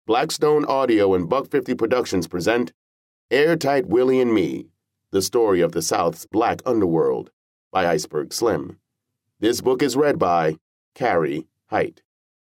Blackstone Audio and Buck 50 Productions present Airtight Willie and Me, the story of the South's Black Underworld, by Iceberg Slim. This book is read by Carrie Height.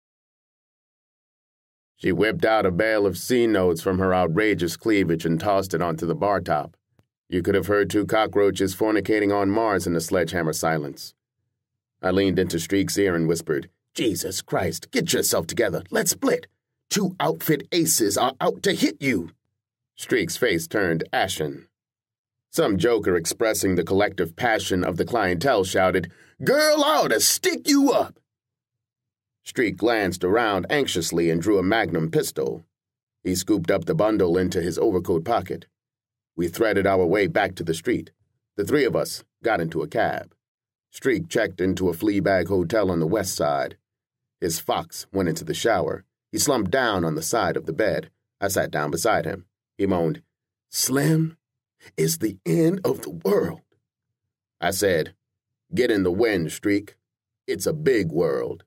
She whipped out a bale of C-notes from her outrageous cleavage and tossed it onto the bar top. You could have heard two cockroaches fornicating on Mars in the sledgehammer silence. I leaned into Streak's ear and whispered, "Jesus Christ, get yourself together. Let's split. Two outfit aces are out to hit you." Streak's face turned ashen. Some joker expressing the collective passion of the clientele shouted, "Girl, I ought to stick you up." Streak glanced around anxiously and drew a magnum pistol. He scooped up the bundle into his overcoat pocket. We threaded our way back to the street. The three of us got into a cab. Streak checked into a Fleabag hotel on the west side. His fox went into the shower. He slumped down on the side of the bed. I sat down beside him. He moaned, "Slim, it's the end of the world." I said, "Get in the wind, Streak. It's a big world."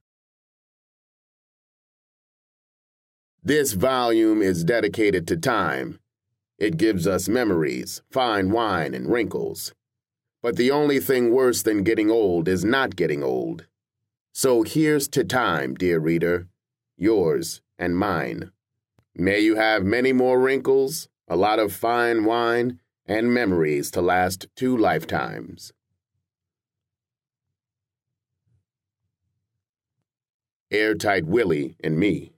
This volume is dedicated to time. It gives us memories, fine wine, and wrinkles. But the only thing worse than getting old is not getting old. So here's to time, dear reader, yours and mine. May you have many more wrinkles, a lot of fine wine, and memories to last 2 lifetimes. Airtight Willie and Me.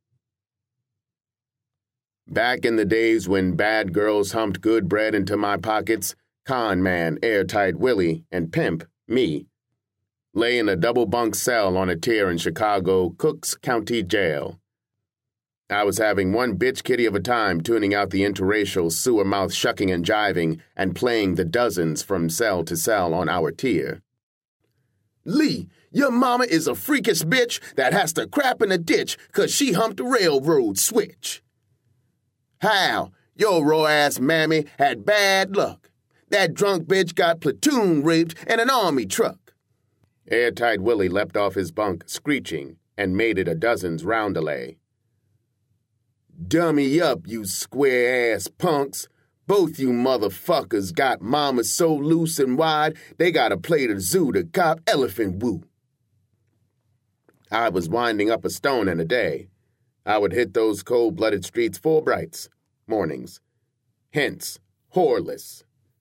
Back in the days when bad girls humped good bread into my pockets, con man Airtight Willie and pimp me lay in a double-bunk cell on a tier in Chicago Cooks County Jail. I was having one bitch kitty of a time tuning out the interracial sewer-mouth shucking and jiving and playing the dozens from cell to cell on our tier. "Lee, your mama is a freakish bitch that has to crap in a ditch 'cause she humped a railroad switch. How, your raw-ass mammy had bad luck. That drunk bitch got platoon raped in an army truck." Airtight Willie leapt off his bunk, screeching, and made it a dozen's roundelay. "Dummy up, you square-ass punks. Both you motherfuckers got mamas so loose and wide, they gotta play the zoo to cop elephant woo." I was winding up a stone in a day. I would hit those cold-blooded streets 4 brights, mornings. Hence, whoreless.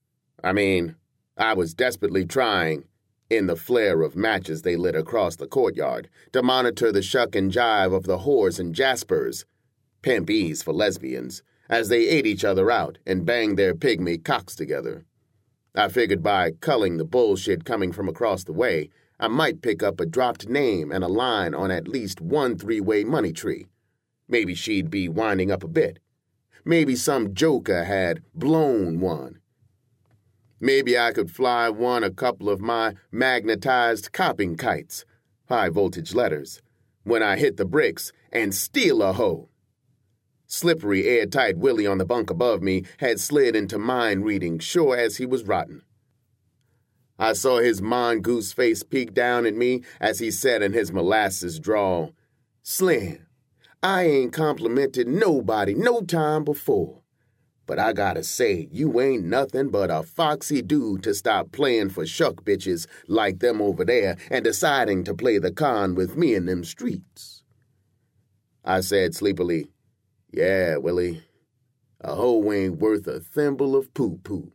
I was desperately trying, in the flare of matches they lit across the courtyard, to monitor the shuck and jive of the whores and jaspers, pimp E's for lesbians, as they ate each other out and banged their pygmy cocks together. I figured by culling the bullshit coming from across the way, I might pick up a dropped name and a line on at least one 3-way money tree. Maybe she'd be winding up a bit. Maybe some joker had blown one. Maybe I could fly one a couple of my magnetized copping kites, high-voltage letters, when I hit the bricks and steal a hoe. Slippery, airtight Willie on the bunk above me had slid into mind-reading sure as he was rotten. I saw his mongoose face peek down at me as he said in his molasses drawl, "Slim, I ain't complimented nobody no time before. But I gotta say, you ain't nothing but a foxy dude to stop playing for shuck bitches like them over there and deciding to play the con with me in them streets." I said sleepily, "Yeah, Willie, a hoe ain't worth a thimble of poo-poo."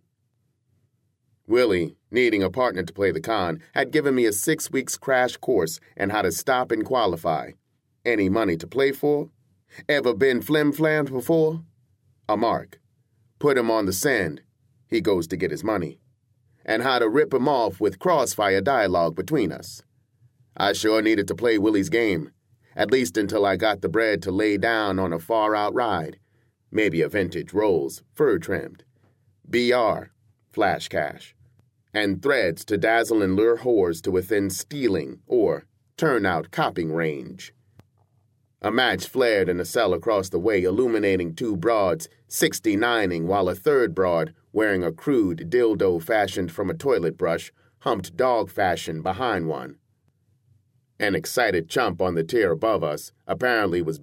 Willie, needing a partner to play the con, had given me a 6 weeks crash course in how to stop and qualify. Any money to play for? Ever been flim-flammed before? A mark. Put him on the send. He goes to get his money. And how to rip him off with crossfire dialogue between us. I sure needed to play Willie's game, at least until I got the bread to lay down on a far-out ride. Maybe a vintage Rolls, fur-trimmed. BR, flash cash. And threads to dazzle and lure whores to within stealing or turnout copping range. A match flared in a cell across the way, illuminating 2 broads 69ing while a third broad, wearing a crude dildo fashioned from a toilet brush, humped dog fashion behind one. An excited chump on the tier above us apparently was